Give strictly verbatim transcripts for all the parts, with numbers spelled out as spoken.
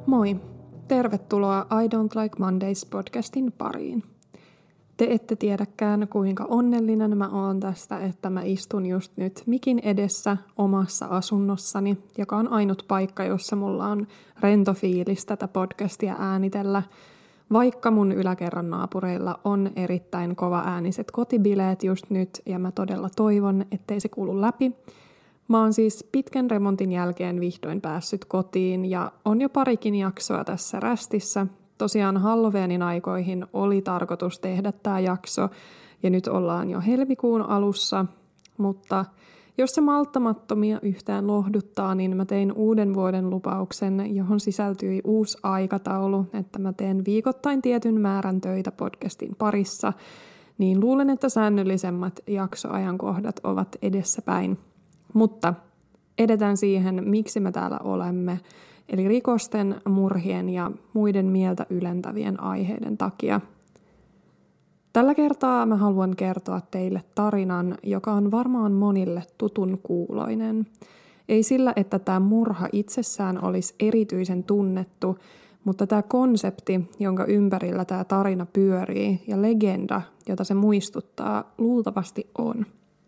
Moi! Tervetuloa I Don't Like Mondays podcastin pariin. Te ette tiedäkään, kuinka onnellinen mä oon tästä, että mä istun just nyt mikin edessä omassa asunnossani, joka on ainut paikka, jossa mulla on rento fiilis tätä podcastia äänitellä, vaikka mun yläkerran naapureilla on erittäin kova ääniset kotibileet just nyt, ja mä todella toivon, ettei se kuulu läpi. Mä oon siis pitkän remontin jälkeen vihdoin päässyt kotiin ja on jo parikin jaksoa tässä rästissä. Tosiaan Halloweenin aikoihin oli tarkoitus tehdä tää jakso ja nyt ollaan jo helmikuun alussa, mutta jos se malttamattomia yhtään lohduttaa, niin mä tein uuden vuoden lupauksen, johon sisältyi uusi aikataulu, että mä teen viikoittain tietyn määrän töitä podcastin parissa, niin luulen, että säännöllisemmät jaksoajankohdat ovat edessäpäin. Mutta edetään siihen, miksi me täällä olemme, eli rikosten, murhien ja muiden mieltä ylentävien aiheiden takia. Tällä kertaa mä haluan kertoa teille tarinan, joka on varmaan monille tutun kuuloinen. Ei sillä, että tämä murha itsessään olisi erityisen tunnettu, mutta tämä konsepti, jonka ympärillä tämä tarina pyörii, ja legenda, jota se muistuttaa, luultavasti on.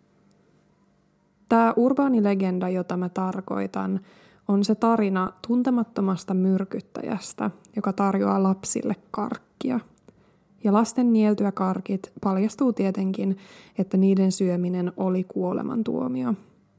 Tämä urbaani legenda, jota mä tarkoitan, on se tarina tuntemattomasta myrkyttäjästä, joka tarjoaa lapsille karkkia. Ja lasten nieltyä karkit paljastuu tietenkin, että niiden syöminen oli kuolemantuomio.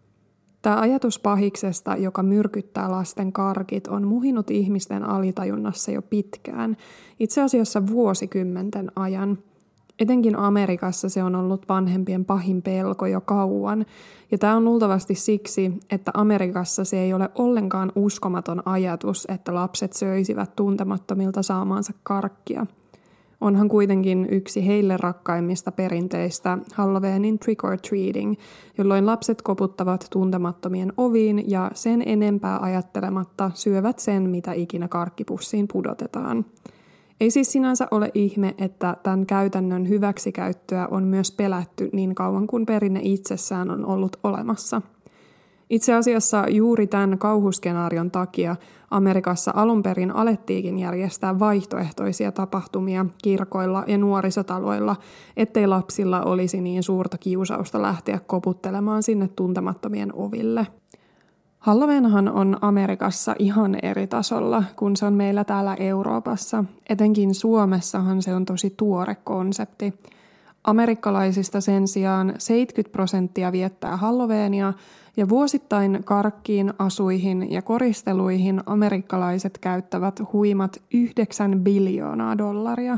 Tämä ajatus pahiksesta, joka myrkyttää lasten karkit, on muhinut ihmisten alitajunnassa jo pitkään, itse asiassa vuosikymmenten ajan. Etenkin Amerikassa se on ollut vanhempien pahin pelko jo kauan, ja tämä on luultavasti siksi, että Amerikassa se ei ole ollenkaan uskomaton ajatus, että lapset söisivät tuntemattomilta saamaansa karkkia. Onhan kuitenkin yksi heille rakkaimmista perinteistä Halloweenin trick or treating, jolloin lapset koputtavat tuntemattomien oviin ja sen enempää ajattelematta syövät sen, mitä ikinä karkkipussiin pudotetaan. Ei siis sinänsä ole ihme, että tämän käytännön hyväksikäyttöä on myös pelätty niin kauan kuin perinne itsessään on ollut olemassa. Itse asiassa juuri tämän kauhuskenaarion takia Amerikassa alun perin alettiikin järjestää vaihtoehtoisia tapahtumia kirkoilla ja nuorisotaloilla, ettei lapsilla olisi niin suurta kiusausta lähteä koputtelemaan sinne tuntemattomien oville. Halloweenhan on Amerikassa ihan eri tasolla, kun se on meillä täällä Euroopassa. Etenkin Suomessahan se on tosi tuore konsepti. Amerikkalaisista sen sijaan seitsemänkymmentä prosenttia viettää Halloweenia, ja vuosittain karkkiin, asuihin ja koristeluihin amerikkalaiset käyttävät huimat yhdeksän biljoonaa dollaria.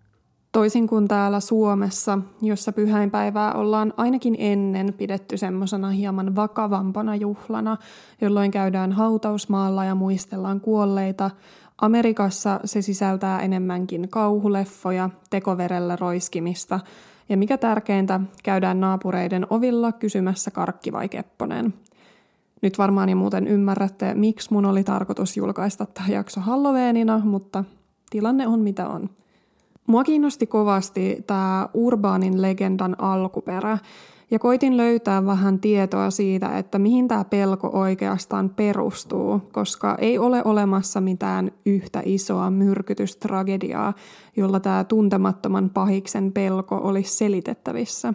Toisin kuin täällä Suomessa, jossa pyhäinpäivää ollaan ainakin ennen pidetty semmoisena hieman vakavampana juhlana, jolloin käydään hautausmaalla ja muistellaan kuolleita, Amerikassa se sisältää enemmänkin kauhuleffoja, tekoverellä roiskimista, ja mikä tärkeintä, käydään naapureiden ovilla kysymässä karkki vai kepponen. Nyt varmaan jo muuten ymmärrätte, miksi mun oli tarkoitus julkaista tämä jakso Halloweenina, mutta tilanne on mitä on. Mua kiinnosti kovasti tämä urbaanin legendan alkuperä, ja koitin löytää vähän tietoa siitä, että mihin tämä pelko oikeastaan perustuu, koska ei ole olemassa mitään yhtä isoa myrkytystragediaa, jolla tämä tuntemattoman pahiksen pelko olisi selitettävissä.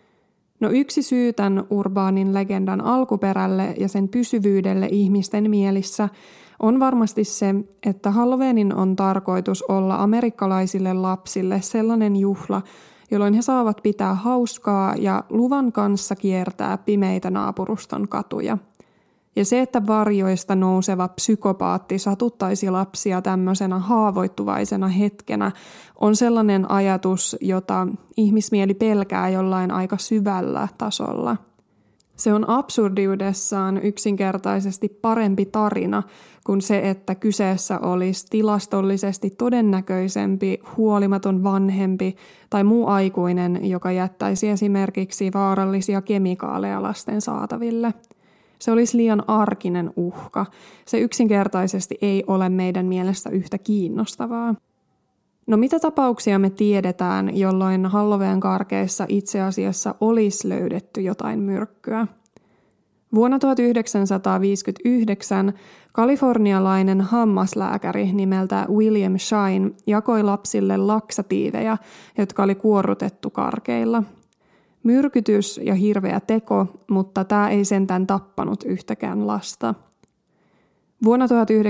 No yksi syy tämän urbaanin legendan alkuperälle ja sen pysyvyydelle ihmisten mielissä on varmasti se, että Halloweenin on tarkoitus olla amerikkalaisille lapsille sellainen juhla, jolloin he saavat pitää hauskaa ja luvan kanssa kiertää pimeitä naapuruston katuja. Ja se, että varjoista nouseva psykopaatti satuttaisi lapsia tämmöisenä haavoittuvaisena hetkenä, on sellainen ajatus, jota ihmismieli pelkää jollain aika syvällä tasolla. Se on absurdiudessaan yksinkertaisesti parempi tarina kuin se, että kyseessä olisi tilastollisesti todennäköisempi, huolimaton vanhempi tai muu aikuinen, joka jättäisi esimerkiksi vaarallisia kemikaaleja lasten saataville. Se olisi liian arkinen uhka. Se yksinkertaisesti ei ole meidän mielestä yhtä kiinnostavaa. No mitä tapauksia me tiedetään, jolloin Halloween karkeissa itse asiassa olisi löydetty jotain myrkkyä? Vuonna tuhatyhdeksänsataaviisikymmentäyhdeksän kalifornialainen hammaslääkäri nimeltä William Shine jakoi lapsille laksatiiveja, jotka oli kuorrutettu karkeilla. Myrkytys ja hirveä teko, mutta tämä ei sentään tappanut yhtäkään lasta. Vuonna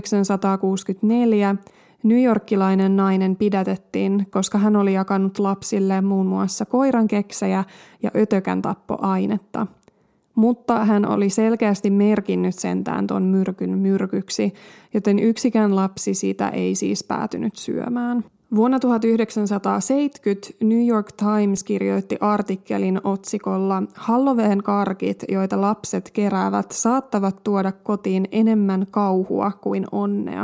tuhatyhdeksänsataakuusikymmentäneljä newyorkilainen nainen pidätettiin, koska hän oli jakanut lapsille muun muassa koirankeksejä ja ötökän tappoainetta. Mutta hän oli selkeästi merkinnyt sentään ton myrkyn myrkyksi, joten yksikään lapsi sitä ei siis päätynyt syömään. Vuonna tuhatyhdeksänsataaseitsemänkymmentä New York Times kirjoitti artikkelin otsikolla Halloween karkit, joita lapset keräävät, saattavat tuoda kotiin enemmän kauhua kuin onnea.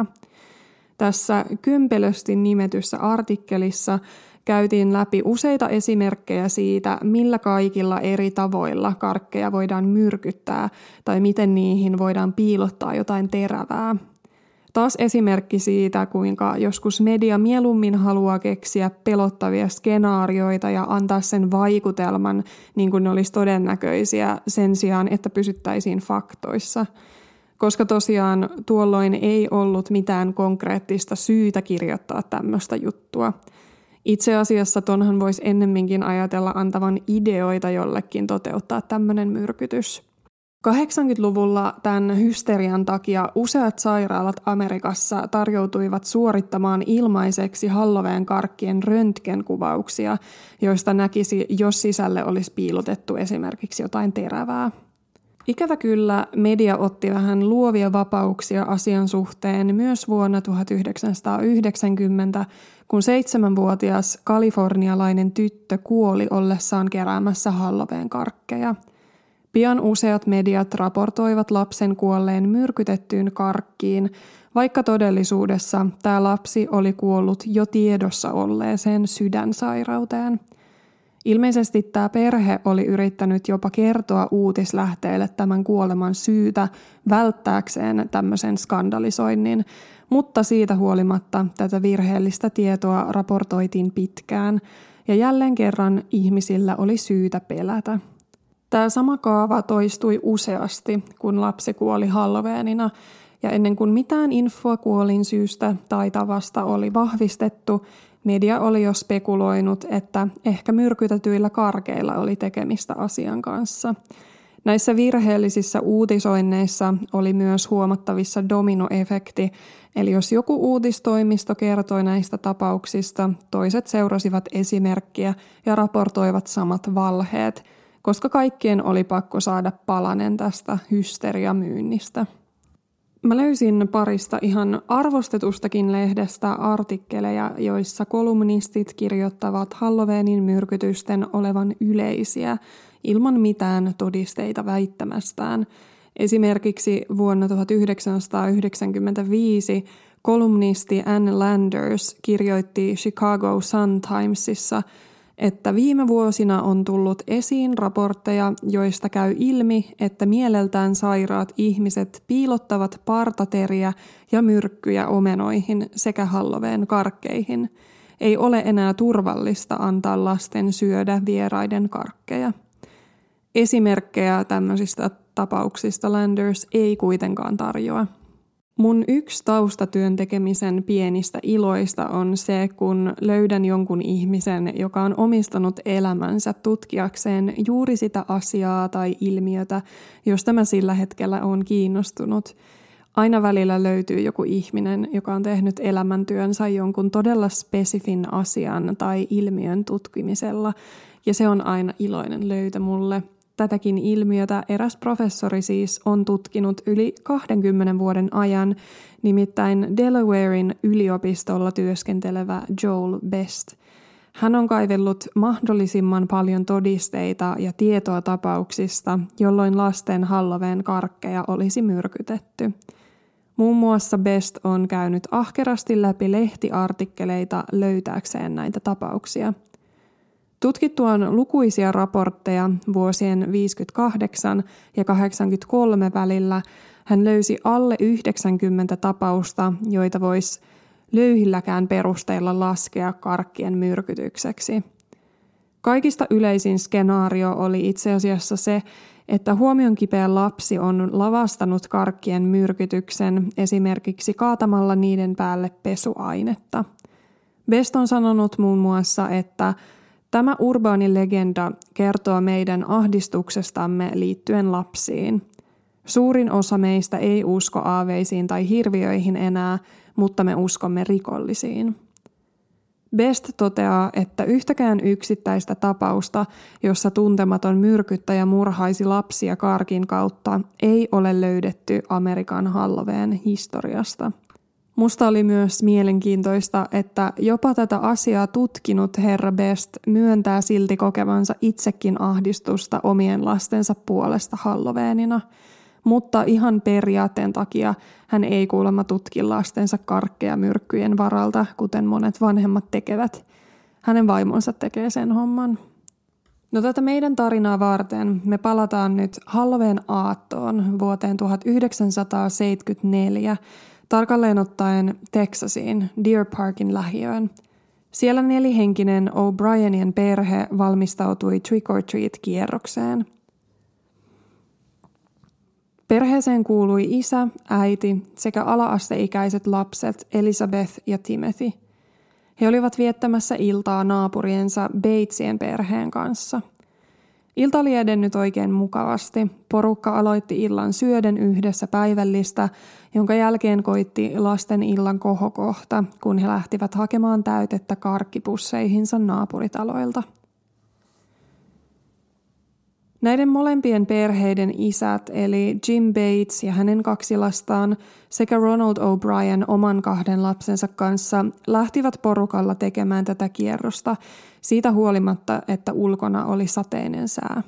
Tässä kympelösti nimetyssä artikkelissa käytiin läpi useita esimerkkejä siitä, millä kaikilla eri tavoilla karkkeja voidaan myrkyttää tai miten niihin voidaan piilottaa jotain terävää. Taas esimerkki siitä, kuinka joskus media mieluummin haluaa keksiä pelottavia skenaarioita ja antaa sen vaikutelman, niin kuin ne olisi todennäköisiä, sen sijaan, että pysyttäisiin faktoissa. Koska tosiaan tuolloin ei ollut mitään konkreettista syytä kirjoittaa tämmöistä juttua. Itse asiassa tonhan voisi ennemminkin ajatella antavan ideoita jollekin toteuttaa tämmöinen myrkytys. kahdeksankymmentäluvulla tämän hysterian takia useat sairaalat Amerikassa tarjoutuivat suorittamaan ilmaiseksi Halloween karkkien röntgenkuvauksia, joista näkisi, jos sisälle olisi piilotettu esimerkiksi jotain terävää. Ikävä kyllä media otti vähän luovia vapauksia asian suhteen myös vuonna tuhatyhdeksänsataayhdeksänkymmentä, kun seitsemänvuotias kalifornialainen tyttö kuoli ollessaan keräämässä Halloween karkkeja. Pian useat mediat raportoivat lapsen kuolleen myrkytettyyn karkkiin, vaikka todellisuudessa tämä lapsi oli kuollut jo tiedossa olleeseen sydänsairauteen. Ilmeisesti tämä perhe oli yrittänyt jopa kertoa uutislähteille tämän kuoleman syytä välttääkseen tämmöisen skandalisoinnin, mutta siitä huolimatta tätä virheellistä tietoa raportoitiin pitkään ja jälleen kerran ihmisillä oli syytä pelätä. Tämä sama kaava toistui useasti, kun lapsi kuoli Halloweenina, ja ennen kuin mitään infoa kuolin syystä tai tavasta oli vahvistettu, media oli jo spekuloinut, että ehkä myrkytetyillä karkeilla oli tekemistä asian kanssa. Näissä virheellisissä uutisoinneissa oli myös huomattavissa dominoefekti, eli jos joku uutistoimisto kertoi näistä tapauksista, toiset seurasivat esimerkkiä ja raportoivat samat valheet, koska kaikkien oli pakko saada palanen tästä hysteriamyynnistä. Mä löysin parista ihan arvostetustakin lehdestä artikkeleja, joissa kolumnistit kirjoittavat Halloweenin myrkytysten olevan yleisiä ilman mitään todisteita väittämästään. Esimerkiksi vuonna tuhatyhdeksänsataayhdeksänkymmentäviisi kolumnisti Ann Landers kirjoitti Chicago Sun-Timesissa, että viime vuosina on tullut esiin raportteja, joista käy ilmi, että mieleltään sairaat ihmiset piilottavat partateriä ja myrkkyjä omenoihin sekä Halloween karkkeihin. Ei ole enää turvallista antaa lasten syödä vieraiden karkkeja. Esimerkkejä tämmöisistä tapauksista Landers ei kuitenkaan tarjoa. Mun yksi taustatyön tekemisen pienistä iloista on se, kun löydän jonkun ihmisen, joka on omistanut elämänsä tutkiakseen juuri sitä asiaa tai ilmiötä, josta mä sillä hetkellä olen kiinnostunut. Aina välillä löytyy joku ihminen, joka on tehnyt elämäntyönsä jonkun todella spesifin asian tai ilmiön tutkimisella, ja se on aina iloinen löytö mulle. Tätäkin ilmiötä eräs professori siis on tutkinut yli kahdenkymmenen vuoden ajan, nimittäin Delawarein yliopistolla työskentelevä Joel Best. Hän on kaivellut mahdollisimman paljon todisteita ja tietoa tapauksista, jolloin lasten Halloween karkkeja olisi myrkytetty. Muun muassa Best on käynyt ahkerasti läpi lehtiartikkeleita löytääkseen näitä tapauksia. Tutkittuaan lukuisia raportteja vuosien viisikymmentäkahdeksan ja kahdeksankymmentäkolme välillä hän löysi alle yhdeksänkymmentä tapausta, joita voisi löyhilläkään perusteilla laskea karkkien myrkytykseksi. Kaikista yleisin skenaario oli itse asiassa se, että huomionkipeä lapsi on lavastanut karkkien myrkytyksen esimerkiksi kaatamalla niiden päälle pesuainetta. Best on sanonut muun muassa, että tämä urbaani legenda kertoo meidän ahdistuksestamme liittyen lapsiin. Suurin osa meistä ei usko aaveisiin tai hirviöihin enää, mutta me uskomme rikollisiin. Best toteaa, että yhtäkään yksittäistä tapausta, jossa tuntematon myrkyttäjä murhaisi lapsia karkin kautta, ei ole löydetty Amerikan Halloween historiasta. Musta oli myös mielenkiintoista, että jopa tätä asiaa tutkinut herra Best myöntää silti kokevansa itsekin ahdistusta omien lastensa puolesta Halloweenina, mutta ihan periaatteen takia hän ei kuulemma tutki lastensa karkkeja myrkkyjen varalta, kuten monet vanhemmat tekevät. Hänen vaimonsa tekee sen homman. No tätä meidän tarinaa varten me palataan nyt Halloween aattoon vuoteen tuhatyhdeksänsataaseitsemänkymmentäneljä, tarkalleen ottaen Texasiin, Deer Parkin lähiöön. Siellä nelihenkinen O'Brienien perhe valmistautui trick-or-treat-kierrokseen. Perheeseen kuului isä, äiti sekä ala-asteikäiset lapset Elizabeth ja Timothy. He olivat viettämässä iltaa naapuriensa Batesien perheen kanssa. Ilta oli edennyt oikein mukavasti. Porukka aloitti illan syöden yhdessä päivällistä, jonka jälkeen koitti lasten illan kohokohta, kun he lähtivät hakemaan täytettä karkkipusseihinsa naapuritaloilta. Näiden molempien perheiden isät, eli Jim Bates ja hänen kaksi lastaan sekä Ronald O'Brien oman kahden lapsensa kanssa, lähtivät porukalla tekemään tätä kierrosta siitä huolimatta, että ulkona oli sateinen sää.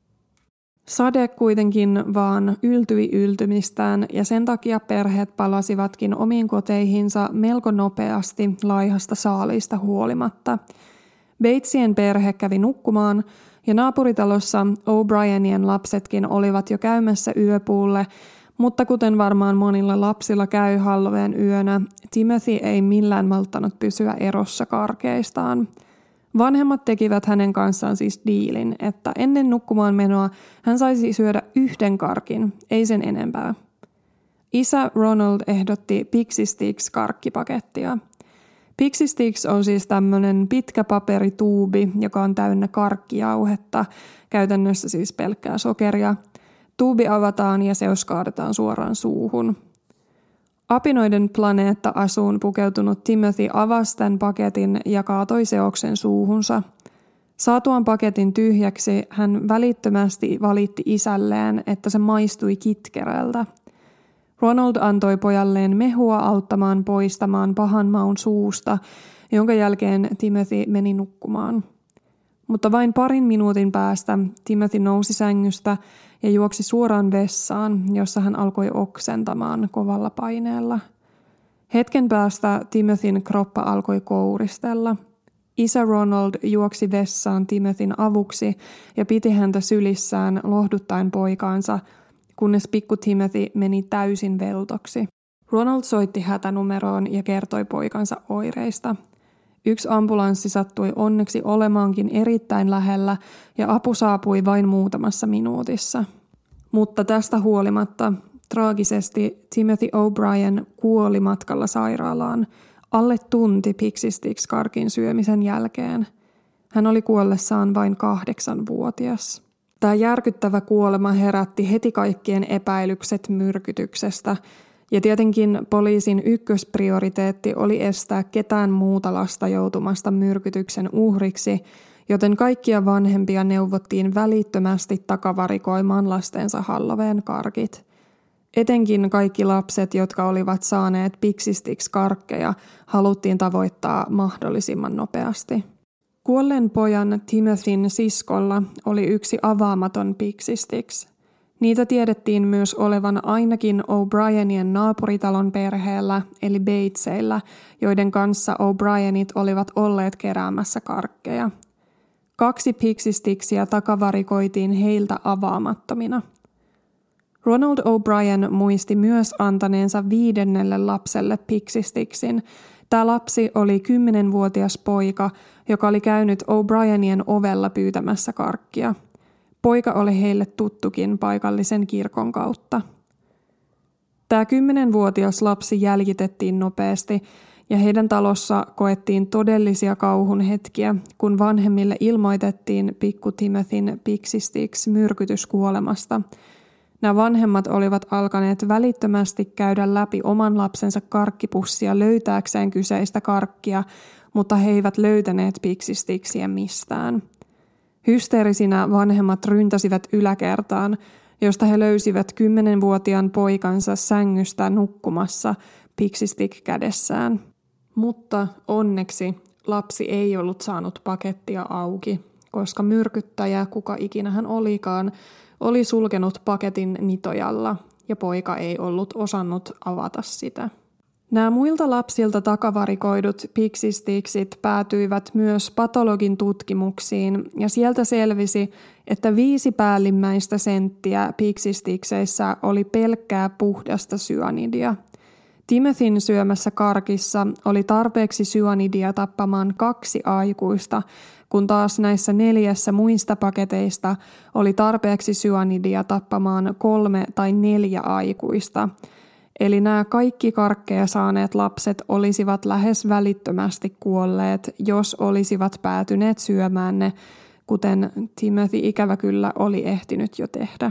Sade kuitenkin vaan yltyi yltymistään ja sen takia perheet palasivatkin omiin koteihinsa melko nopeasti laihasta saaliista huolimatta. Batesien perhe kävi nukkumaan ja naapuritalossa O'Brienien lapsetkin olivat jo käymässä yöpuulle, mutta kuten varmaan monilla lapsilla käy Halloween yönä, Timothy ei millään malttanut pysyä erossa karkeistaan. Vanhemmat tekivät hänen kanssaan siis diilin, että ennen nukkumaan menoa hän saisi syödä yhden karkin, ei sen enempää. Isä Ronald ehdotti Pixie Sticks-karkkipakettia. Pixie Sticks on siis tämmöinen pitkä paperituubi, joka on täynnä karkkijauhetta, käytännössä siis pelkkää sokeria. Tuubi avataan ja seos kaadetaan suoraan suuhun. Apinoiden planeetta-asuun pukeutunut Timothy avasi tämän paketin ja kaatoi seoksen suuhunsa. Saatuaan paketin tyhjäksi hän välittömästi valitti isälleen, että se maistui kitkerältä. Ronald antoi pojalleen mehua auttamaan poistamaan pahan maun suusta, jonka jälkeen Timothy meni nukkumaan. Mutta vain parin minuutin päästä Timothy nousi sängystä ja juoksi suoraan vessaan, jossa hän alkoi oksentamaan kovalla paineella. Hetken päästä Timothyn kroppa alkoi kouristella. Isä Ronald juoksi vessaan Timothyn avuksi ja piti häntä sylissään lohduttaen poikaansa, kunnes pikku Timothy meni täysin veltoksi. Ronald soitti hätänumeroon ja kertoi poikansa oireista. Yksi ambulanssi sattui onneksi olemaankin erittäin lähellä ja apu saapui vain muutamassa minuutissa. Mutta tästä huolimatta traagisesti Timothy O'Brien kuoli matkalla sairaalaan alle tunti Pixie Sticks-karkin syömisen jälkeen. Hän oli kuollessaan vain kahdeksanvuotias. Tämä järkyttävä kuolema herätti heti kaikkien epäilykset myrkytyksestä, ja tietenkin poliisin ykkösprioriteetti oli estää ketään muuta lasta joutumasta myrkytyksen uhriksi, joten kaikkia vanhempia neuvottiin välittömästi takavarikoimaan lastensa Halloween karkit. Etenkin kaikki lapset, jotka olivat saaneet Pixie Sticks-karkkeja, haluttiin tavoittaa mahdollisimman nopeasti. Kuolleen pojan Timothyn siskolla oli yksi avaamaton Pixie Sticks. Niitä tiedettiin myös olevan ainakin O'Brienien naapuritalon perheellä, eli Batesilla, joiden kanssa O'Brienit olivat olleet keräämässä karkkeja. Kaksi Pixie Sticksia takavarikoitiin heiltä avaamattomina. Ronald O'Brien muisti myös antaneensa viidennelle lapselle Pixie Sticksin, Tämä lapsi oli kymmenvuotias poika, joka oli käynyt O'Brienien ovella pyytämässä karkkia. Poika oli heille tuttukin paikallisen kirkon kautta. Tämä kymmenvuotias lapsi jäljitettiin nopeasti ja heidän talossa koettiin todellisia kauhun hetkiä, kun vanhemmille ilmoitettiin pikku Timothyn Pixie Sticks myrkytyskuolemasta. Nämä vanhemmat olivat alkaneet välittömästi käydä läpi oman lapsensa karkkipussia löytääkseen kyseistä karkkia, mutta he eivät löytäneet Pixie Sticksia mistään. Hysteerisinä vanhemmat ryntäsivät yläkertaan, josta he löysivät kymmenvuotiaan poikansa sängystä nukkumassa Pixie Stick kädessään. Mutta onneksi lapsi ei ollut saanut pakettia auki, koska myrkyttäjä, kuka ikinä hän olikaan, oli sulkenut paketin nitojalla ja poika ei ollut osannut avata sitä. Nämä muilta lapsilta takavarikoidut Pixie Sticksit päätyivät myös patologin tutkimuksiin ja sieltä selvisi, että viisi päällimmäistä senttiä Pixie Stickseissä oli pelkkää puhdasta syanidia. Timothyn syömässä karkissa oli tarpeeksi syanidia tappamaan kaksi aikuista, kun taas näissä neljässä muista paketeista oli tarpeeksi syanidia tappamaan kolme tai neljä aikuista. Eli nämä kaikki karkkeja saaneet lapset olisivat lähes välittömästi kuolleet, jos olisivat päätyneet syömään ne, kuten Timothy ikävä kyllä oli ehtinyt jo tehdä.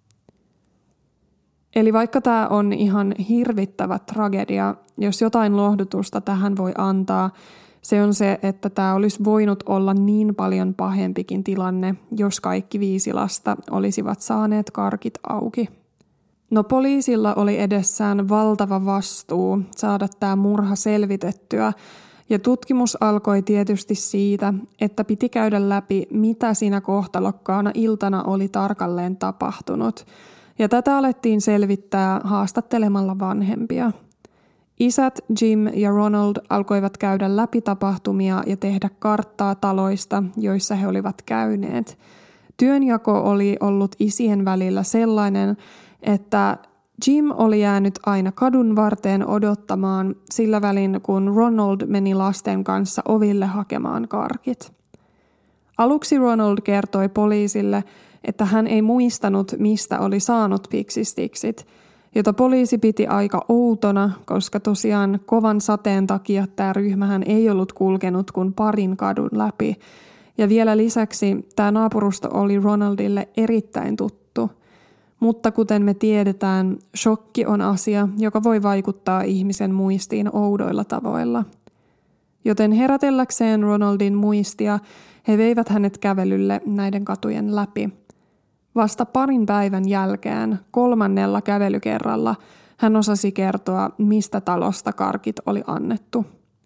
Eli vaikka tämä on ihan hirvittävä tragedia, jos jotain lohdutusta tähän voi antaa, se on se, että tämä olisi voinut olla niin paljon pahempikin tilanne, jos kaikki viisi lasta olisivat saaneet karkit auki. No poliisilla oli edessään valtava vastuu saada tämä murha selvitettyä, ja tutkimus alkoi tietysti siitä, että piti käydä läpi, mitä siinä kohtalokkaana iltana oli tarkalleen tapahtunut, ja tätä alettiin selvittää haastattelemalla vanhempia. Isät Jim ja Ronald alkoivat käydä läpi tapahtumia ja tehdä karttaa taloista, joissa he olivat käyneet. Työnjako oli ollut isien välillä sellainen, että Jim oli jäänyt aina kadun varteen odottamaan sillä välin, kun Ronald meni lasten kanssa oville hakemaan karkit. Aluksi Ronald kertoi poliisille, että hän ei muistanut, mistä oli saanut Pixie Sticksit, jota poliisi piti aika outona, koska tosiaan kovan sateen takia tämä ryhmähän ei ollut kulkenut kuin parin kadun läpi. Ja vielä lisäksi tämä naapurusto oli Ronaldille erittäin tuttu. Mutta kuten me tiedetään, shokki on asia, joka voi vaikuttaa ihmisen muistiin oudoilla tavoilla. Joten herätelläkseen Ronaldin muistia, he veivät hänet kävelylle näiden katujen läpi. Vasta parin päivän jälkeen, kolmannella kävelykerralla, hän osasi kertoa, mistä talosta karkit oli annettu.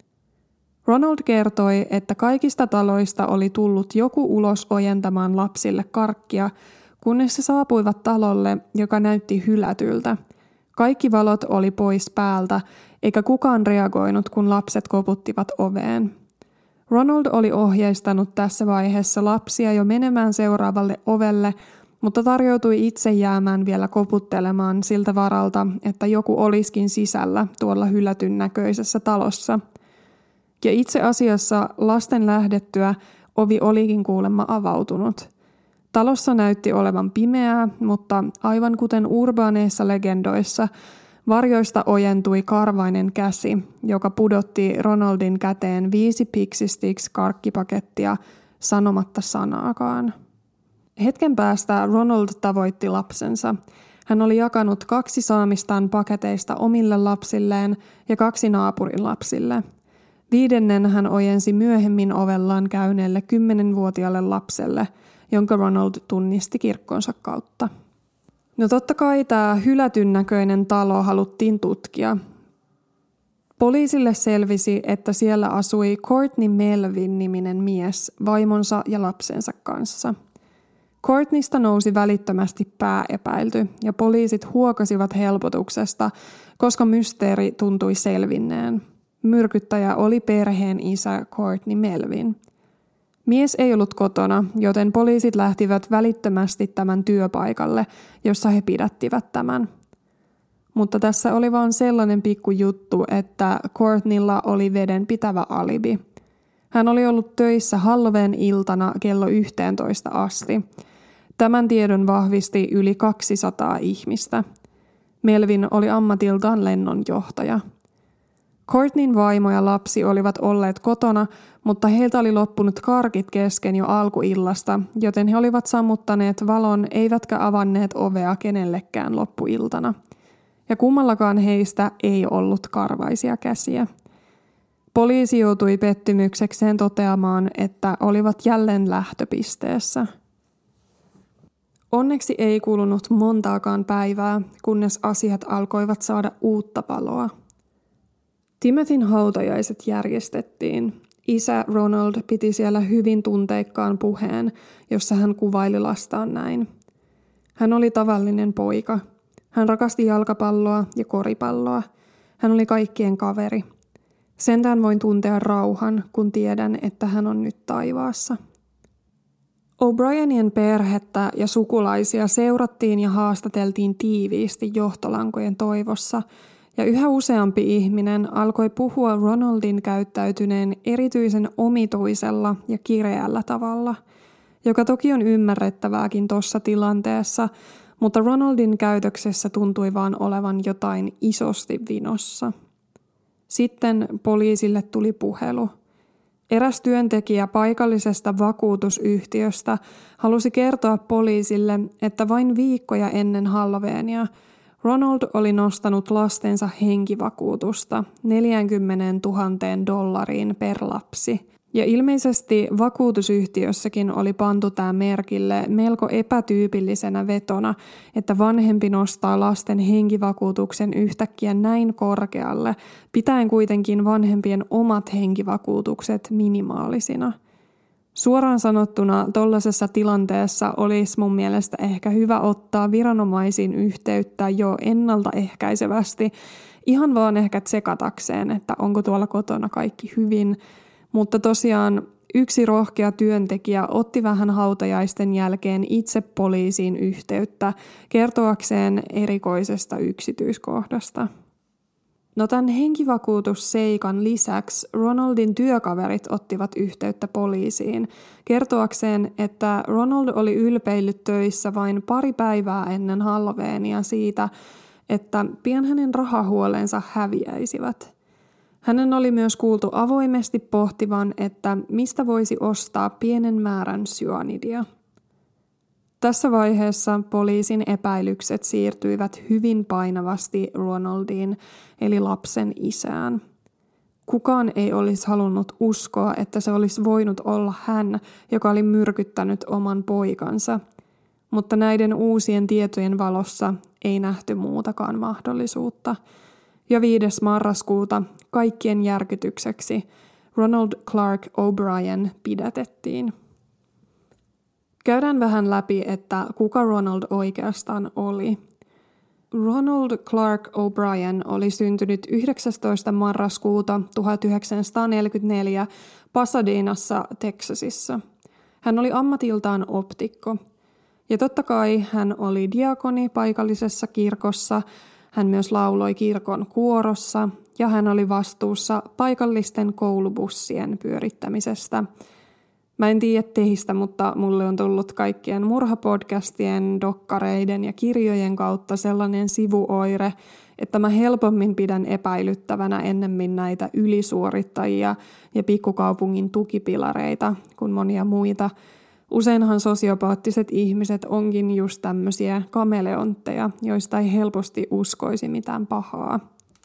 Ronald kertoi, että kaikista taloista oli tullut joku ulos ojentamaan lapsille karkkia, kunnes he saapuivat talolle, joka näytti hylätyltä. Kaikki valot oli pois päältä, eikä kukaan reagoinut, kun lapset koputtivat oveen. Ronald oli ohjeistanut tässä vaiheessa lapsia jo menemään seuraavalle ovelle, mutta tarjoutui itse jäämään vielä koputtelemaan siltä varalta, että joku olisikin sisällä tuolla hylätyn näköisessä talossa. Ja itse asiassa lasten lähdettyä ovi olikin kuulemma avautunut. Talossa näytti olevan pimeää, mutta aivan kuten urbaaneissa legendoissa, varjoista ojentui karvainen käsi, joka pudotti Ronaldin käteen viisi Pixie Sticks karkkipakettia sanomatta sanaakaan. Hetken päästä Ronald tavoitti lapsensa. Hän oli jakanut kaksi saamistaan paketeista omille lapsilleen ja kaksi naapurin lapsille. Viidennen hän ojensi myöhemmin ovellaan käyneelle kymmenvuotiaalle lapselle, jonka Ronald tunnisti kirkkonsa kautta. No totta kai tämä hylätyn näköinen talo haluttiin tutkia. Poliisille selvisi, että siellä asui Courtney Melvin-niminen mies vaimonsa ja lapsensa kanssa. Courtneysta nousi välittömästi pääepäilty ja poliisit huokasivat helpotuksesta, koska mysteeri tuntui selvinneen. Myrkyttäjä oli perheen isä Courtney Melvin. Mies ei ollut kotona, joten poliisit lähtivät välittömästi tämän työpaikalle, jossa he pidättivät tämän. Mutta tässä oli vaan sellainen pikkujuttu, että Courtneylla oli vedenpitävä alibi. Hän oli ollut töissä Halloween iltana kello yhteentoista asti. Tämän tiedon vahvisti yli kaksisataa ihmistä. Melvin oli ammatiltaan lennonjohtaja. Courtneyn vaimo ja lapsi olivat olleet kotona, mutta heiltä oli loppunut karkit kesken jo alkuillasta, joten he olivat sammuttaneet valon eivätkä avanneet ovea kenellekään loppuiltana. Ja kummallakaan heistä ei ollut karvaisia käsiä. Poliisi joutui pettymyksekseen toteamaan, että olivat jälleen lähtöpisteessä. Onneksi ei kulunut montaakaan päivää, kunnes asiat alkoivat saada uutta valoa. Timothyn hautajaiset järjestettiin. Isä Ronald piti siellä hyvin tunteikkaan puheen, jossa hän kuvaili lastaan näin. Hän oli tavallinen poika. Hän rakasti jalkapalloa ja koripalloa. Hän oli kaikkien kaveri. Sentään voin tuntea rauhan, kun tiedän, että hän on nyt taivaassa. O'Brienien perhettä ja sukulaisia seurattiin ja haastateltiin tiiviisti johtolankojen toivossa, ja yhä useampi ihminen alkoi puhua Ronaldin käyttäytyneen erityisen omituisella ja kireällä tavalla, joka toki on ymmärrettävääkin tuossa tilanteessa, mutta Ronaldin käytöksessä tuntui vaan olevan jotain isosti vinossa. Sitten poliisille tuli puhelu. Eräs työntekijä paikallisesta vakuutusyhtiöstä halusi kertoa poliisille, että vain viikkoja ennen Halloweenia Ronald oli nostanut lastensa henkivakuutusta neljäkymmentätuhatta dollariin per lapsi. Ja ilmeisesti vakuutusyhtiössäkin oli pantu tämä merkille melko epätyypillisenä vetona, että vanhempi nostaa lasten henkivakuutuksen yhtäkkiä näin korkealle, pitäen kuitenkin vanhempien omat henkivakuutukset minimaalisina. Suoraan sanottuna tollaisessa tilanteessa olisi mun mielestä ehkä hyvä ottaa viranomaisiin yhteyttä jo ennaltaehkäisevästi, ihan vaan ehkä tsekatakseen, että onko tuolla kotona kaikki hyvin. Mutta tosiaan yksi rohkea työntekijä otti vähän hautajaisten jälkeen itse poliisiin yhteyttä kertoakseen erikoisesta yksityiskohdasta. No tämän henkivakuutusseikan lisäksi Ronaldin työkaverit ottivat yhteyttä poliisiin kertoakseen, että Ronald oli ylpeillyt töissä vain pari päivää ennen Halloweenia siitä, että pian hänen rahahuolensa häviäisivät. Hänen oli myös kuultu avoimesti pohtivan, että mistä voisi ostaa pienen määrän syanidia. Tässä vaiheessa poliisin epäilykset siirtyivät hyvin painavasti Ronaldiin, eli lapsen isään. Kukaan ei olisi halunnut uskoa, että se olisi voinut olla hän, joka oli myrkyttänyt oman poikansa, mutta näiden uusien tietojen valossa ei nähty muutakaan mahdollisuutta. Ja viides marraskuuta kaikkien järkytykseksi Ronald Clark O'Brien pidätettiin. Käydään vähän läpi, että kuka Ronald oikeastaan oli. Ronald Clark O'Brien oli syntynyt yhdeksästoista marraskuuta tuhatyhdeksänsataaneljäkymmentäneljä Pasadenassa, Texasissa. Hän oli ammatiltaan optikko. Ja totta kai hän oli diakoni paikallisessa kirkossa, hän myös lauloi kirkon kuorossa ja hän oli vastuussa paikallisten koulubussien pyörittämisestä. Mä en tiedä teistä, mutta mulle on tullut kaikkien murhapodcastien, dokkareiden ja kirjojen kautta sellainen sivuoire, että mä helpommin pidän epäilyttävänä ennemmin näitä ylisuorittajia ja pikkukaupungin tukipilareita kuin monia muita. Useinhan sosiopaattiset ihmiset onkin just tämmöisiä kameleontteja, joista ei helposti uskoisi mitään pahaa.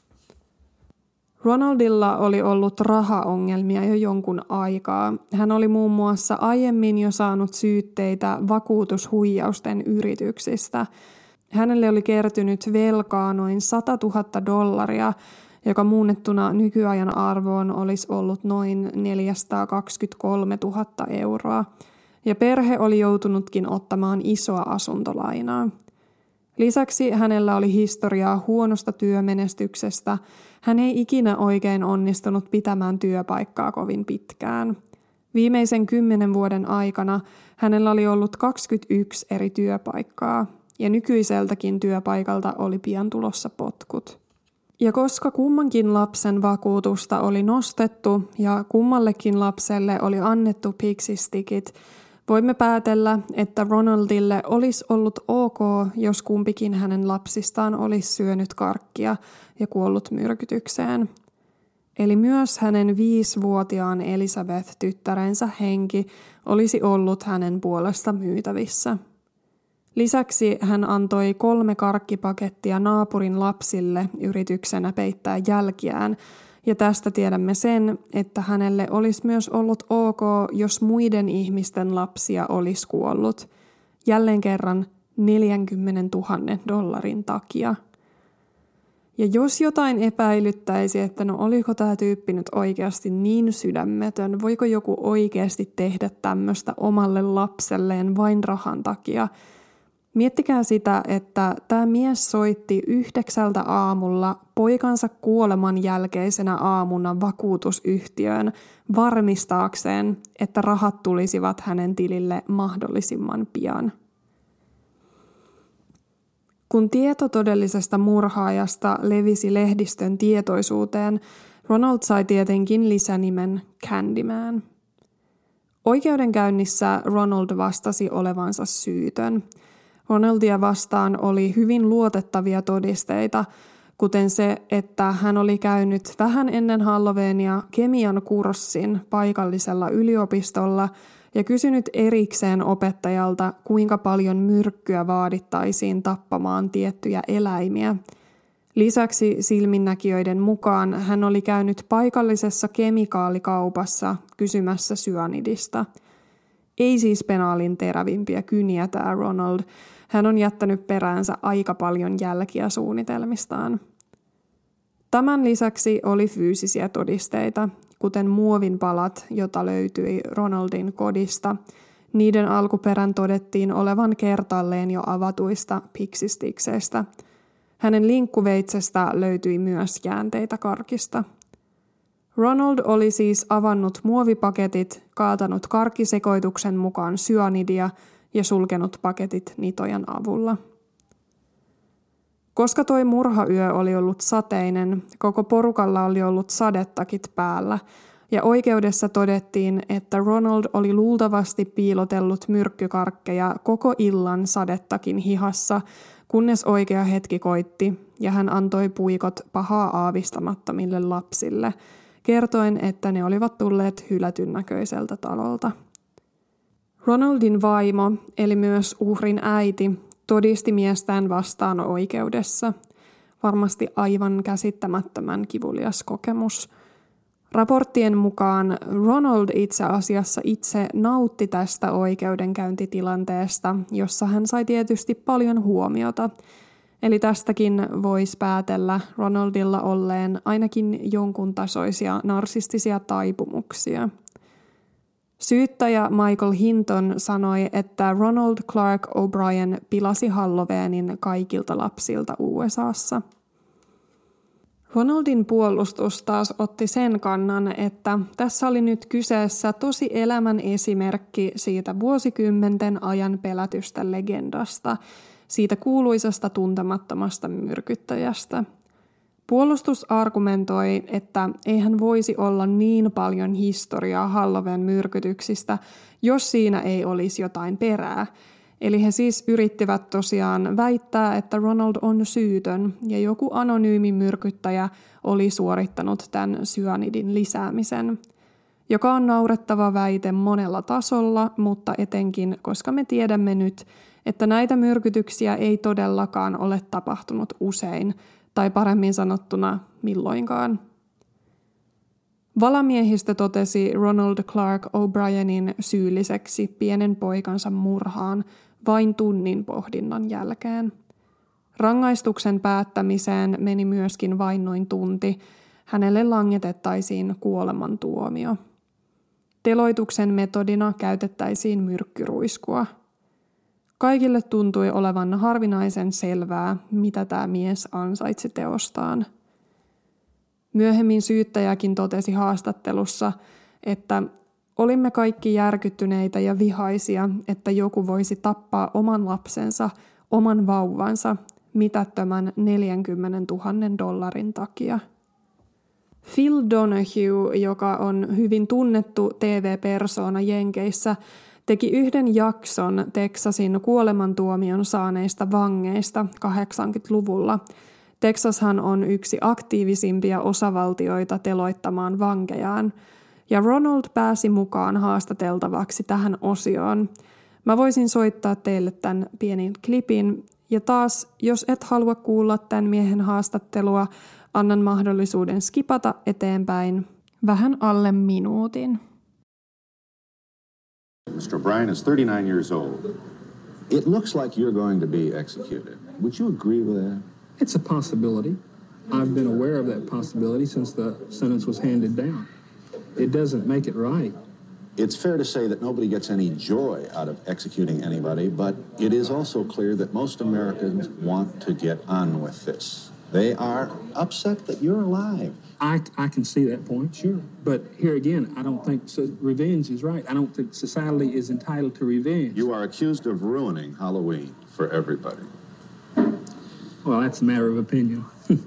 Ronaldilla oli ollut rahaongelmia jo jonkun aikaa. Hän oli muun muassa aiemmin jo saanut syytteitä vakuutushuijausten yrityksistä. Hänelle oli kertynyt velkaa noin satatuhatta dollaria, joka muunnettuna nykyajan arvoon olisi ollut noin neljäsataakaksikymmentäkolmetuhatta euroa. Ja perhe oli joutunutkin ottamaan isoa asuntolainaa. Lisäksi hänellä oli historiaa huonosta työmenestyksestä. Hän ei ikinä oikein onnistunut pitämään työpaikkaa kovin pitkään. Viimeisen kymmenen vuoden aikana hänellä oli ollut kaksikymmentäyksi eri työpaikkaa. ja nykyiseltäkin työpaikalta oli pian tulossa potkut. Ja koska kummankin lapsen vakuutusta oli nostettu ja kummallekin lapselle oli annettu pixie stickit, voimme päätellä, että Ronaldille olisi ollut ok, jos kumpikin hänen lapsistaan olisi syönyt karkkia ja kuollut myrkytykseen. Eli myös hänen viisivuotiaan Elizabeth-tyttärensä henki olisi ollut hänen puolesta myytävissä. Lisäksi hän antoi kolme karkkipakettia naapurin lapsille yrityksenä peittää jälkiään, ja tästä tiedämme sen, että hänelle olisi myös ollut ok, jos muiden ihmisten lapsia olisi kuollut. Jälleen kerran neljänkymmenentuhannen dollarin takia. Ja jos jotain epäilyttäisi, että no oliko tämä tyyppi nyt oikeasti niin sydämetön, voiko joku oikeasti tehdä tämmöistä omalle lapselleen vain rahan takia? Miettikää sitä, että tämä mies soitti yhdeksältä aamulla poikansa kuoleman jälkeisenä aamuna vakuutusyhtiöön varmistaakseen, että rahat tulisivat hänen tilille mahdollisimman pian. Kun tieto todellisesta murhaajasta levisi lehdistön tietoisuuteen, Ronald sai tietenkin lisänimen Candyman. Oikeudenkäynnissä Ronald vastasi olevansa syytön. Ronaldia vastaan oli hyvin luotettavia todisteita, kuten se, että hän oli käynyt vähän ennen Halloweenia kemian kurssin paikallisella yliopistolla ja kysynyt erikseen opettajalta, kuinka paljon myrkkyä vaadittaisiin tappamaan tiettyjä eläimiä. Lisäksi silminnäkijöiden mukaan hän oli käynyt paikallisessa kemikaalikaupassa kysymässä syanidista. Ei siis penaalin terävimpiä kyniä tämä Ronald. Hän on jättänyt peräänsä aika paljon jälkiä suunnitelmistaan. Tämän lisäksi oli fyysisiä todisteita, kuten muovinpalat, jota löytyi Ronaldin kodista. Niiden alkuperän todettiin olevan kertalleen jo avatuista pixistikseistä. Hänen linkkuveitsestä löytyi myös jäänteitä karkista. Ronald oli siis avannut muovipaketit, kaatanut karkkisekoituksen mukaan syanidia ja sulkenut paketit nitojan avulla. Koska toi murhayö oli ollut sateinen, koko porukalla oli ollut sadetakit päällä, ja oikeudessa todettiin, että Ronald oli luultavasti piilotellut myrkkykarkkeja koko illan sadetakin hihassa, kunnes oikea hetki koitti, ja hän antoi puikot pahaa aavistamattomille lapsille, kertoen, että ne olivat tulleet hylätyn näköiseltä talolta. Ronaldin vaimo, eli myös uhrin äiti, todisti miestään vastaan oikeudessa. Varmasti aivan käsittämättömän kivulias kokemus. Raporttien mukaan Ronald itse asiassa itse nautti tästä oikeudenkäyntitilanteesta, jossa hän sai tietysti paljon huomiota. Eli tästäkin voisi päätellä Ronaldilla olleen ainakin jonkun tasoisia narsistisia taipumuksia. Syyttäjä Michael Hinton sanoi, että Ronald Clark O'Brien pilasi Halloweenin kaikilta lapsilta U S A:ssa. Ronaldin puolustus taas otti sen kannan, että tässä oli nyt kyseessä tosi elämän esimerkki siitä vuosikymmenten ajan pelätystä legendasta, siitä kuuluisasta tuntemattomasta myrkyttäjästä. Puolustus argumentoi, että eihän voisi olla niin paljon historiaa Halloween myrkytyksistä, jos siinä ei olisi jotain perää. Eli he siis yrittivät tosiaan väittää, että Ronald on syytön ja joku anonyymi myrkyttäjä oli suorittanut tämän syanidin lisäämisen, joka on naurettava väite monella tasolla, mutta etenkin, koska me tiedämme nyt, että näitä myrkytyksiä ei todellakaan ole tapahtunut usein, tai paremmin sanottuna milloinkaan. Valamiehistö totesi Ronald Clark O'Brienin syylliseksi pienen poikansa murhaan vain tunnin pohdinnan jälkeen. Rangaistuksen päättämiseen meni myöskin vain noin tunti. Hänelle langetettaisiin kuolemantuomio. Teloituksen metodina käytettäisiin myrkkyruiskua. Kaikille tuntui olevan harvinaisen selvää, mitä tämä mies ansaitsi teostaan. Myöhemmin syyttäjäkin totesi haastattelussa, että olimme kaikki järkyttyneitä ja vihaisia, että joku voisi tappaa oman lapsensa oman vauvansa mitättömän neljäkymmentätuhatta dollarin takia. Phil Donahue, joka on hyvin tunnettu T V-persoona Jenkeissä, teki yhden jakson Teksasin kuolemantuomion saaneista vangeista kahdeksankymmentäluvulla. Teksashan on yksi aktiivisimpia osavaltioita teloittamaan vankejaan, ja Ronald pääsi mukaan haastateltavaksi tähän osioon. Mä voisin soittaa teille tämän pienin klipin, ja taas, jos et halua kuulla tämän miehen haastattelua, annan mahdollisuuden skipata eteenpäin vähän alle minuutin. Mister O'Brien is thirty-nine years old. It looks like you're going to be executed. Would you agree with that? It's a possibility. I've been aware of that possibility since the sentence was handed down. It doesn't make it right. It's fair to say that nobody gets any joy out of executing anybody, but it is also clear that most Americans want to get on with this. They are upset that you're alive. I, I can see that point, sure. But here again, I don't think so, revenge is right. I don't think society is entitled to revenge. You are accused of ruining Halloween for everybody. Well, that's a matter of opinion.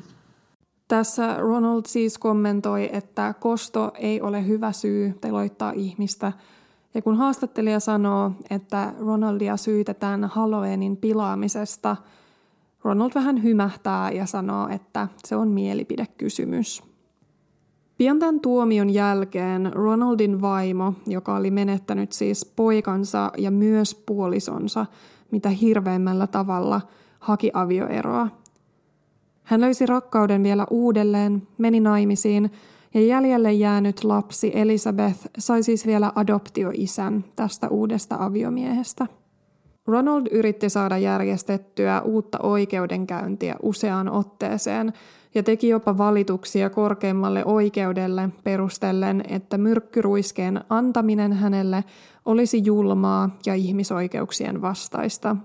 Tässä Ronald siis kommentoi, että kosto ei ole hyvä syy teloittaa ihmistä. Ja kun haastattelija sanoo, että Ronaldia syytetään Halloweenin pilaamisesta, Ronald vähän hymähtää ja sanoo, että se on mielipidekysymys. Pian tämän tuomion jälkeen Ronaldin vaimo, joka oli menettänyt siis poikansa ja myös puolisonsa, mitä hirveimmällä tavalla, haki avioeroa. Hän löysi rakkauden vielä uudelleen, meni naimisiin ja jäljelle jäänyt lapsi Elizabeth sai siis vielä adoptioisän tästä uudesta aviomiehestä. Ronald yritti saada järjestettyä uutta oikeudenkäyntiä useaan otteeseen ja teki jopa valituksia korkeimmalle oikeudelle perustellen, että myrkkyruiskeen antaminen hänelle olisi julmaa ja ihmisoikeuksien vastaista.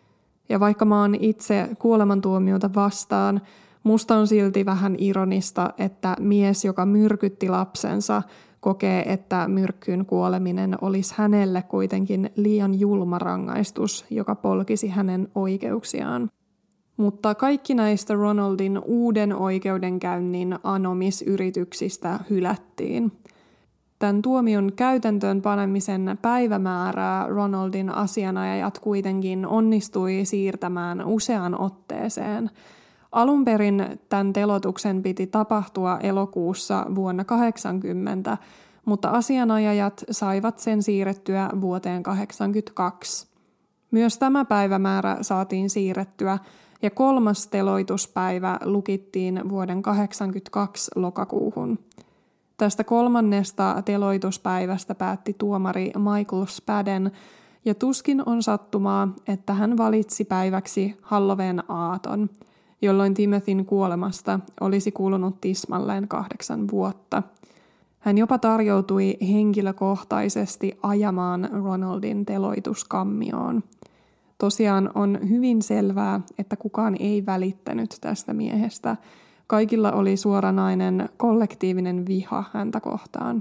Ja vaikka mä oon itse kuolemantuomiota vastaan, musta on silti vähän ironista, että mies, joka myrkytti lapsensa, kokee, että myrkkyyn kuoleminen olisi hänelle kuitenkin liian julma rangaistus, joka polkisi hänen oikeuksiaan. Mutta kaikki näistä Ronaldin uuden oikeudenkäynnin anomisyrityksistä hylättiin. Tämän tuomion käytäntöön panemisen päivämäärää Ronaldin asianajajat kuitenkin onnistui siirtämään useaan otteeseen. Alun perin tämän teloituksen piti tapahtua elokuussa vuonna kahdeksankymmentä, mutta asianajajat saivat sen siirrettyä vuoteen kahdeksankymmentäkaksi. Myös tämä päivämäärä saatiin siirrettyä ja kolmas teloituspäivä lukittiin vuoden kahdeksankymmentäkaksi lokakuuhun. Tästä kolmannesta teloituspäivästä päätti tuomari Michael Spaden, ja tuskin on sattumaa, että hän valitsi päiväksi Halloween aaton, jolloin Timothyn kuolemasta olisi kulunut tismalleen kahdeksan vuotta. Hän jopa tarjoutui henkilökohtaisesti ajamaan Ronaldin teloituskammioon. Tosiaan on hyvin selvää, että kukaan ei välittänyt tästä miehestä. Kaikilla oli suoranainen kollektiivinen viha häntä kohtaan.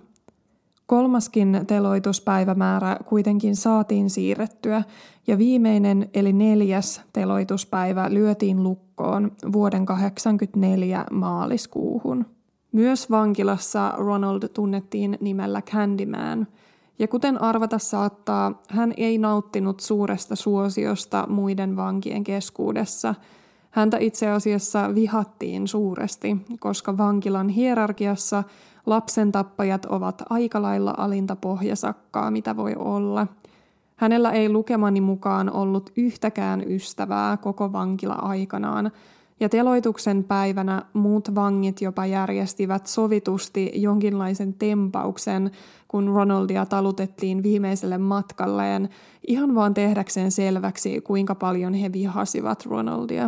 Kolmaskin teloituspäivämäärä kuitenkin saatiin siirrettyä ja viimeinen eli neljäs teloituspäivä lyötiin lukkoon vuoden kahdeksankymmentäneljä maaliskuuhun. Myös vankilassa Ronald tunnettiin nimellä Candyman, ja kuten arvata saattaa, hän ei nauttinut suuresta suosiosta muiden vankien keskuudessa. Häntä itse asiassa vihattiin suuresti, koska vankilan hierarkiassa lapsentappajat ovat aika lailla alinta pohjasakkaa, mitä voi olla. Hänellä ei lukemani mukaan ollut yhtäkään ystävää koko vankila aikanaan, ja teloituksen päivänä muut vangit jopa järjestivät sovitusti jonkinlaisen tempauksen, kun Ronaldia talutettiin viimeiselle matkalleen, ihan vaan tehdäkseen selväksi, kuinka paljon he vihasivat Ronaldia.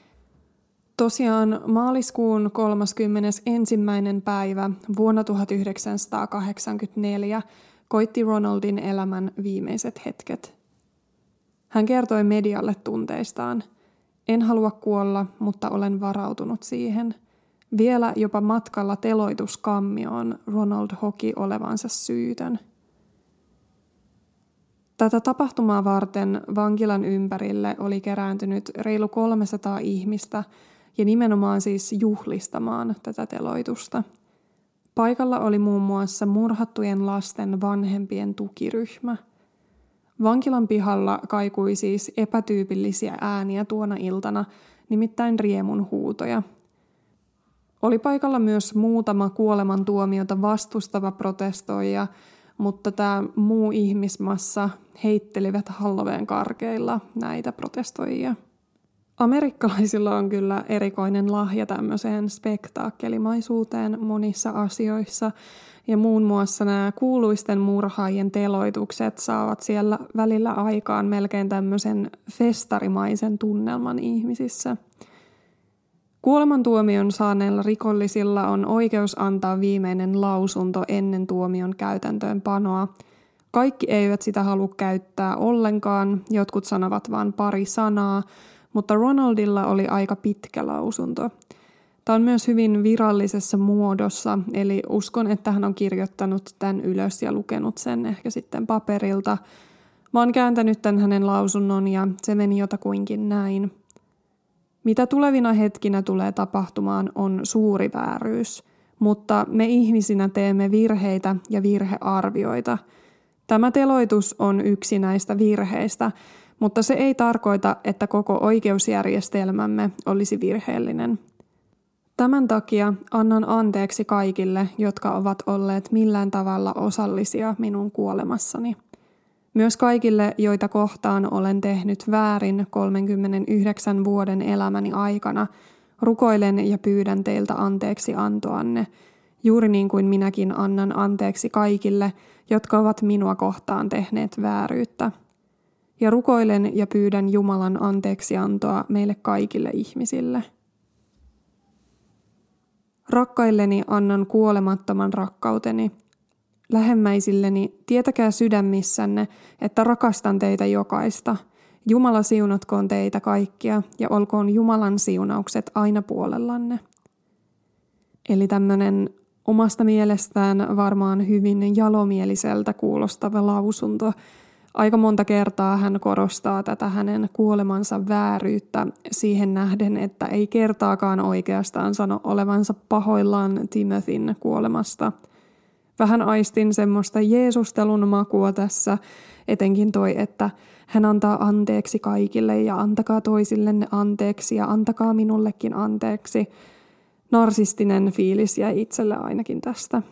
Tosiaan maaliskuun kolmaskymmenesensimmäinen päivä vuonna tuhatyhdeksänsataakahdeksankymmentäneljä koitti Ronaldin elämän viimeiset hetket. Hän kertoi medialle tunteistaan. En halua kuolla, mutta olen varautunut siihen. Vielä jopa matkalla teloituskammioon Ronald hoki olevansa syytön. Tätä tapahtumaa varten vankilan ympärille oli kerääntynyt reilu kolmesataa ihmistä ja nimenomaan siis juhlistamaan tätä teloitusta. Paikalla oli muun muassa murhattujen lasten vanhempien tukiryhmä. Vankilan pihalla kaikui siis epätyypillisiä ääniä tuona iltana, nimittäin riemun huutoja. Oli paikalla myös muutama kuolemantuomiota vastustava protestoija, mutta tämä muu ihmismassa heittelivät Halloween karkeilla näitä protestoijia. Amerikkalaisilla on kyllä erikoinen lahja tämmöiseen spektaakkelimaisuuteen monissa asioissa, ja muun muassa nämä kuuluisten murhaajien teloitukset saavat siellä välillä aikaan melkein tämmöisen festarimaisen tunnelman ihmisissä. Kuolemantuomion saaneilla rikollisilla on oikeus antaa viimeinen lausunto ennen tuomion käytäntöönpanoa. Kaikki eivät sitä halua käyttää ollenkaan, jotkut sanovat vain pari sanaa, mutta Ronaldilla oli aika pitkä lausunto. Tämä on myös hyvin virallisessa muodossa, eli uskon, että hän on kirjoittanut tämän ylös ja lukenut sen ehkä sitten paperilta. Mä oon kääntänyt tämän hänen lausunnon ja se meni jotakuinkin näin. Mitä tulevina hetkinä tulee tapahtumaan on suuri vääryys, mutta me ihmisinä teemme virheitä ja virhearvioita. Tämä teloitus on yksi näistä virheistä, mutta se ei tarkoita, että koko oikeusjärjestelmämme olisi virheellinen. Tämän takia annan anteeksi kaikille, jotka ovat olleet millään tavalla osallisia minun kuolemassani. Myös kaikille, joita kohtaan olen tehnyt väärin kolmekymmentäyhdeksän vuoden elämäni aikana, rukoilen ja pyydän teiltä anteeksi antoanne, juuri niin kuin minäkin annan anteeksi kaikille, jotka ovat minua kohtaan tehneet vääryyttä. Ja rukoilen ja pyydän Jumalan anteeksiantoa meille kaikille ihmisille. Rakkailleni annan kuolemattoman rakkauteni. Lähemmäisilleni tietäkää sydämissänne, että rakastan teitä jokaista. Jumala siunatkoon teitä kaikkia ja olkoon Jumalan siunaukset aina puolellanne. Eli tämmöinen omasta mielestään varmaan hyvin jalomieliseltä kuulostava lausunto. Aika monta kertaa hän korostaa tätä hänen kuolemansa vääryyttä siihen nähden, että ei kertaakaan oikeastaan sano olevansa pahoillaan Timothyn kuolemasta. Vähän aistin semmoista jeesustelun makua tässä, etenkin toi, että hän antaa anteeksi kaikille ja antakaa toisillenne anteeksi ja antakaa minullekin anteeksi. Narsistinen fiilis jäi itselle ainakin tästä.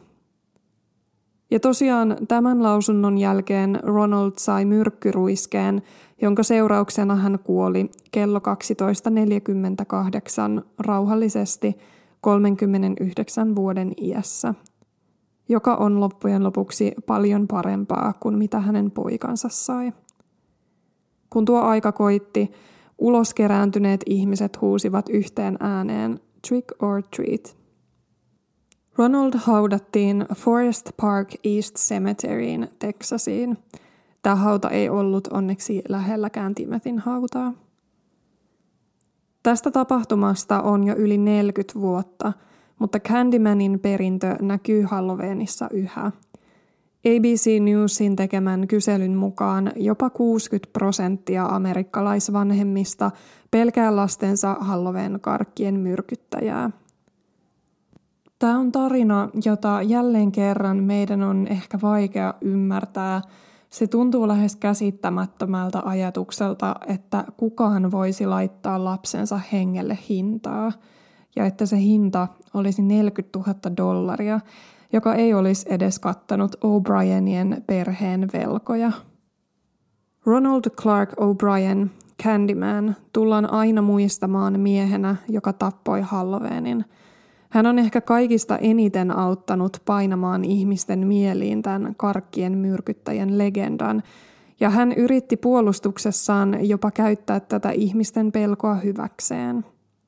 Ja tosiaan tämän lausunnon jälkeen Ronald sai myrkkyruiskeen, jonka seurauksena hän kuoli kello kaksitoista neljäkymmentäkahdeksan rauhallisesti kolmekymmentäyhdeksän vuoden iässä, joka on loppujen lopuksi paljon parempaa kuin mitä hänen poikansa sai. Kun tuo aika koitti, ulos kerääntyneet ihmiset huusivat yhteen ääneen trick or treat. Ronald haudattiin Forest Park East Cemeteryin Teksasiin. Tämä hauta ei ollut onneksi lähelläkään Timothyn hautaa. Tästä tapahtumasta on jo yli neljäkymmentä vuotta, mutta Candymanin perintö näkyy Halloweenissa yhä. A B C Newsin tekemän kyselyn mukaan jopa kuusikymmentä prosenttia amerikkalaisvanhemmista pelkää lastensa Halloween-karkkien myrkyttäjää. Tämä on tarina, jota jälleen kerran meidän on ehkä vaikea ymmärtää. Se tuntuu lähes käsittämättömältä ajatukselta, että kukaan voisi laittaa lapsensa hengelle hintaa, ja että se hinta olisi neljäkymmentätuhatta dollaria, joka ei olisi edes kattanut O'Brienien perheen velkoja. Ronald Clark O'Brien, Candyman, tullaan aina muistamaan miehenä, joka tappoi Halloweenin. Hän on ehkä kaikista eniten auttanut painamaan ihmisten mieliin tämän karkkien myrkyttäjän legendan, ja hän yritti puolustuksessaan jopa käyttää tätä ihmisten pelkoa hyväkseen.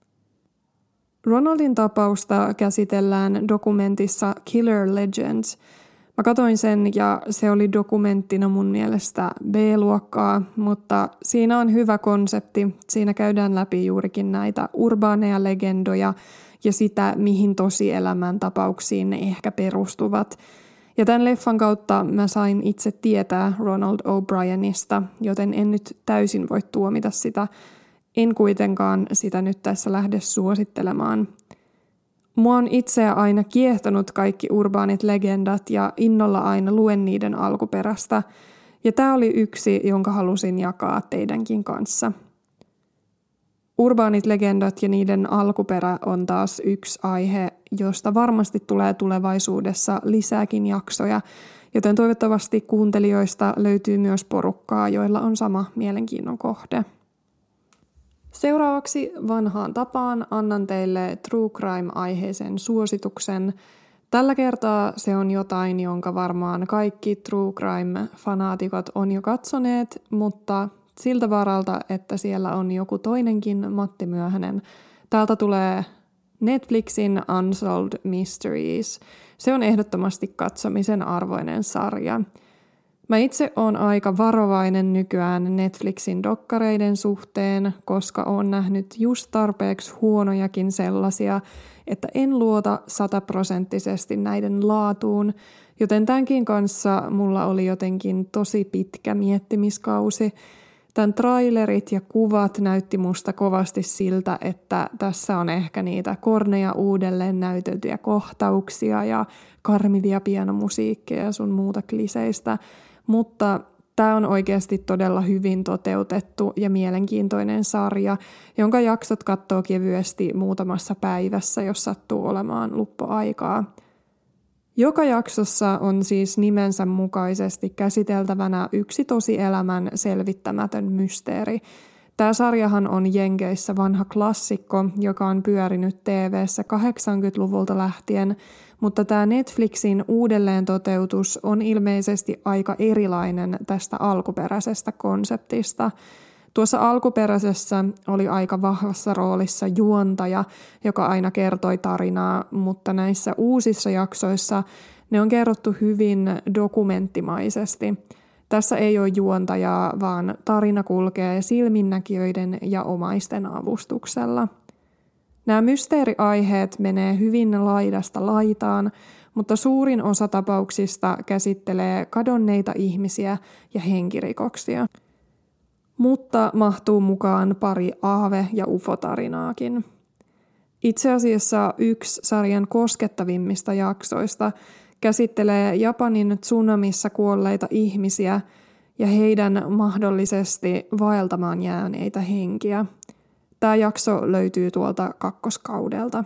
Ronaldin tapausta käsitellään dokumentissa Killer Legends. Mä katsoin sen ja se oli dokumenttina mun mielestä B-luokkaa, mutta siinä on hyvä konsepti. Siinä käydään läpi juurikin näitä urbaaneja legendoja ja sitä, mihin tosielämän tapauksiin ne ehkä perustuvat. Ja tämän leffan kautta mä sain itse tietää Ronald O'Brienista, joten en nyt täysin voi tuomita sitä. En kuitenkaan sitä nyt tässä lähde suosittelemaan. Mua on itseä aina kiehtonut kaikki urbaanit legendat ja innolla aina luen niiden alkuperästä. Ja tämä oli yksi, jonka halusin jakaa teidänkin kanssa. Urbaanit legendat ja niiden alkuperä on taas yksi aihe, josta varmasti tulee tulevaisuudessa lisääkin jaksoja, joten toivottavasti kuuntelijoista löytyy myös porukkaa, joilla on sama mielenkiinnon kohde. Seuraavaksi vanhaan tapaan annan teille True Crime-aiheisen suosituksen. Tällä kertaa se on jotain, jonka varmaan kaikki True Crime-fanaatikot on jo katsoneet, mutta siltä varalta, että siellä on joku toinenkin Matti Myöhänen. Täältä tulee Netflixin Unsolved Mysteries. Se on ehdottomasti katsomisen arvoinen sarja. Mä itse oon aika varovainen nykyään Netflixin dokkareiden suhteen, koska oon nähnyt just tarpeeksi huonojakin sellaisia, että en luota sataprosenttisesti näiden laatuun, joten tämänkin kanssa mulla oli jotenkin tosi pitkä miettimiskausi. Tämän trailerit ja kuvat näytti musta kovasti siltä, että tässä on ehkä niitä korneja uudelleen näyteltyjä kohtauksia ja karmivia pianomusiikkeja ja sun muuta kliseistä, mutta tämä on oikeasti todella hyvin toteutettu ja mielenkiintoinen sarja, jonka jaksot katsoo kevyesti muutamassa päivässä, jos sattuu olemaan luppoaikaa. Joka jaksossa on siis nimensä mukaisesti käsiteltävänä yksi tosielämän selvittämätön mysteeri. Tämä sarjahan on Jenkeissä vanha klassikko, joka on pyörinyt T V:ssä kahdeksankymmentäluvulta lähtien, mutta tämä Netflixin uudelleen toteutus on ilmeisesti aika erilainen tästä alkuperäisestä konseptista. Tuossa alkuperäisessä oli aika vahvassa roolissa juontaja, joka aina kertoi tarinaa, mutta näissä uusissa jaksoissa ne on kerrottu hyvin dokumenttimaisesti. Tässä ei ole juontajaa, vaan tarina kulkee silminnäkijöiden ja omaisten avustuksella. Nämä mysteeriaiheet menee hyvin laidasta laitaan, mutta suurin osa tapauksista käsittelee kadonneita ihmisiä ja henkirikoksia. Mutta mahtuu mukaan pari aave- ja ufotarinaakin. Itse asiassa yksi sarjan koskettavimmista jaksoista käsittelee Japanin tsunamissa kuolleita ihmisiä ja heidän mahdollisesti vaeltamaan jääneitä henkiä. Tämä jakso löytyy tuolta kakkoskaudelta.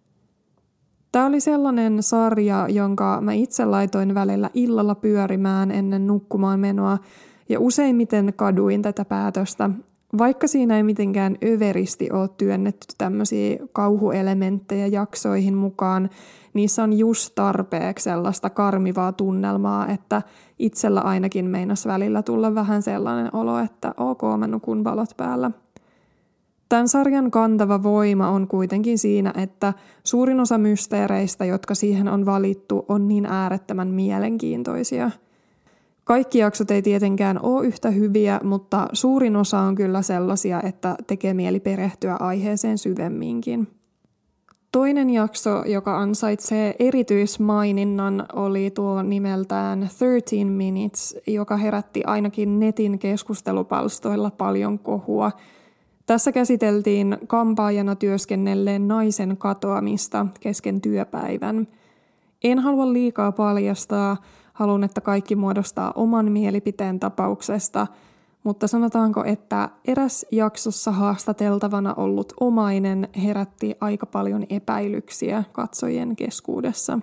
Tämä oli sellainen sarja, jonka mä itse laitoin välillä illalla pyörimään ennen nukkumaan menoa, ja useimmiten kaduin tätä päätöstä, vaikka siinä ei mitenkään överisti ole työnnetty tämmöisiä kauhuelementtejä jaksoihin mukaan, niissä on just tarpeeksi sellaista karmivaa tunnelmaa, että itsellä ainakin meinas välillä tulla vähän sellainen olo, että ok, mä nukun valot päällä. Tämän sarjan kantava voima on kuitenkin siinä, että suurin osa mysteereistä, jotka siihen on valittu, on niin äärettömän mielenkiintoisia. Kaikki jaksot ei tietenkään ole yhtä hyviä, mutta suurin osa on kyllä sellaisia, että tekee mieli perehtyä aiheeseen syvemminkin. Toinen jakso, joka ansaitsee erityismaininnan, oli tuo nimeltään thirteen minutes, joka herätti ainakin netin keskustelupalstoilla paljon kohua. Tässä käsiteltiin kampaajana työskennelleen naisen katoamista kesken työpäivän. En halua liikaa paljastaa, haluan, että kaikki muodostaa oman mielipiteen tapauksesta, mutta sanotaanko, että eräs jaksossa haastateltavana ollut omainen herätti aika paljon epäilyksiä katsojien keskuudessa.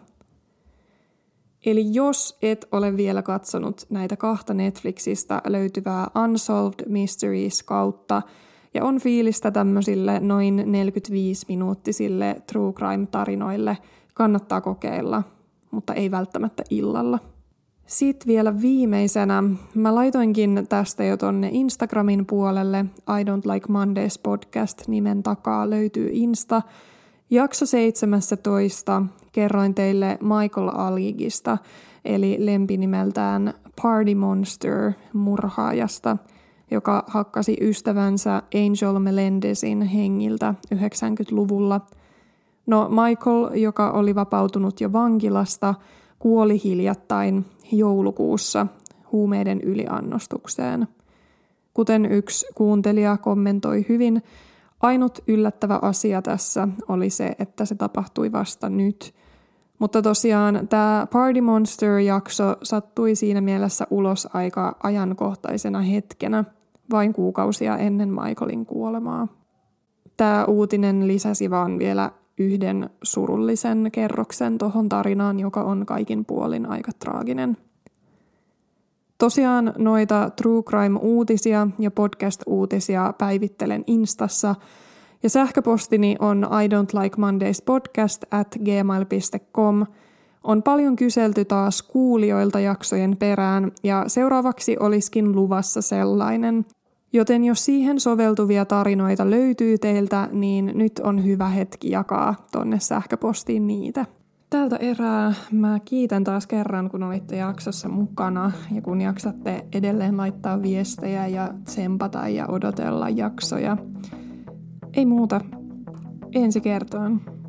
Eli jos et ole vielä katsonut näitä kahta Netflixistä löytyvää Unsolved Mysteries kautta ja on fiilistä tämmöisille noin neljäkymmentäviisi-minuuttisille true crime-tarinoille, kannattaa kokeilla, mutta ei välttämättä illalla. Sitten vielä viimeisenä, mä laitoinkin tästä jo tonne Instagramin puolelle, I Don't Like Mondays podcast nimen takaa löytyy Insta. Jakso seitsemäntoista kerroin teille Michael Aligista, eli lempinimeltään Party Monster murhaajasta, joka hakkasi ystävänsä Angel Melendezin hengiltä yhdeksänkymmentäluvulla. No Michael, joka oli vapautunut jo vankilasta, kuoli hiljattain joulukuussa huumeiden yliannostukseen. Kuten yksi kuuntelija kommentoi hyvin, ainut yllättävä asia tässä oli se, että se tapahtui vasta nyt. Mutta tosiaan tämä Party Monster-jakso sattui siinä mielessä ulos aika ajankohtaisena hetkenä, vain kuukausia ennen Michaelin kuolemaa. Tämä uutinen lisäsi vaan vielä yhden surullisen kerroksen tohon tarinaan, joka on kaikin puolin aika traaginen. Tosiaan noita True Crime-uutisia ja podcast-uutisia päivittelen Instassa, ja sähköpostini on I don't like Mondays podcast at gmail dot com. On paljon kyselty taas kuulijoilta jaksojen perään, ja seuraavaksi olisikin luvassa sellainen. Joten jos siihen soveltuvia tarinoita löytyy teiltä, niin nyt on hyvä hetki jakaa tonne sähköpostiin niitä. Tältä erää mä kiitän taas kerran, kun olitte jaksossa mukana ja kun jaksatte edelleen laittaa viestejä ja tsempata ja odotella jaksoja. Ei muuta. Ensi kertaan.